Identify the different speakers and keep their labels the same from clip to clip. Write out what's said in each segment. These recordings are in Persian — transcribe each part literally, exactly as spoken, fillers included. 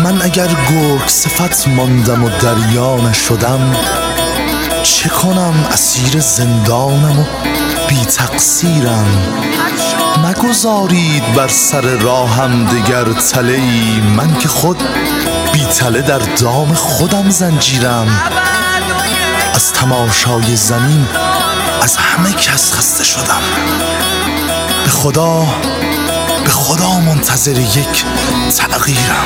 Speaker 1: من اگر گرگ صفت ماندم و دریا نشدم، چه کنم اسیر زندانم و بی تقصیرم. مگذارید بر سر راهم دگر تله‌ای، من که خود بی تله در دام خودم زنجیرم. از تماشای زمین از همه کس خسته شدم، به خدا به خدا منتظر یک تغییرم.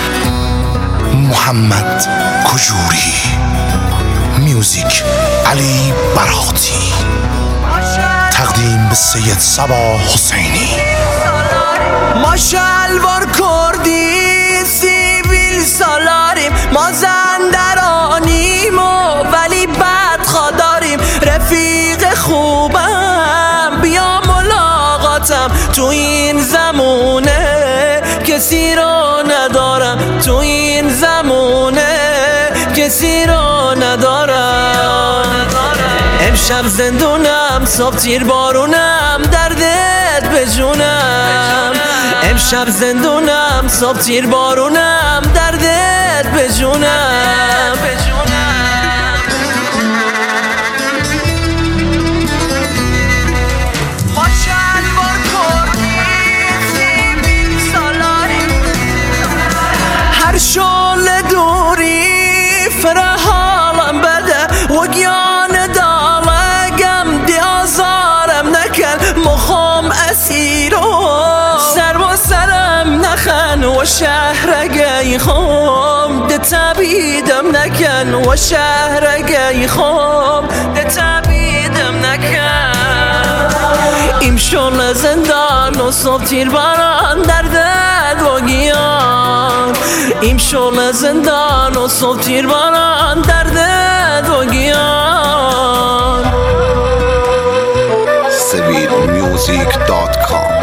Speaker 1: محمد کجوری، میوزیک علی براتی، تقدیم به سید صبا حسینی.
Speaker 2: ما شلوار کردی سیبیل سالاریم، ما زندرانیم و ولی بدخوا داریم. رفیق خوبم بیا ملاقاتم، تو این زمونه کسی رو ندارم، تو این زمونه کسی رو ندارم. امشب زندونم، صبح تیر بارونم، دردت به جونم. امشب زندونم، صبح تیر بارونم، دردت به جونم. هر شعله دوری فره حالم بده، وگیان دالگم دی آزارم نکن. مخم اسیرو سر و سرم نخن، و شهرگی خم ده تبیدم نکن، و شهرگی خم ده تبیدم نکن. ایم شل زندان و صبح تیر باران دردت وگیان. ایم شل زندان و صبح تیر باران دردت وگیان.
Speaker 3: سویل میوزیک دات کام.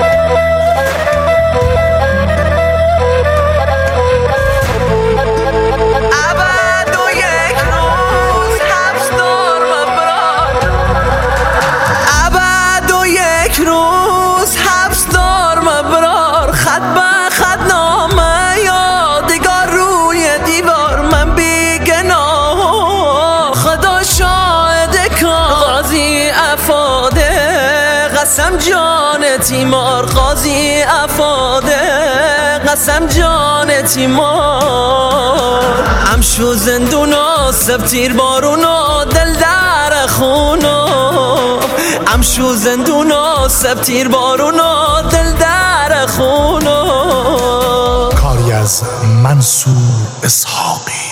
Speaker 2: روز حبس دار مبرار، خط به خط نامه یادگار روی دیوار. من بیگناه خدا شاهد کار، قاضی افاده قسم جان تیمار. قاضی افاده قسم جان تیمار. امشو زندونو سب تیر بارونو دل در خونو. امشو زندونو سب تیر بارونو دل در خونو.
Speaker 1: کاری از منصور اسحاقی.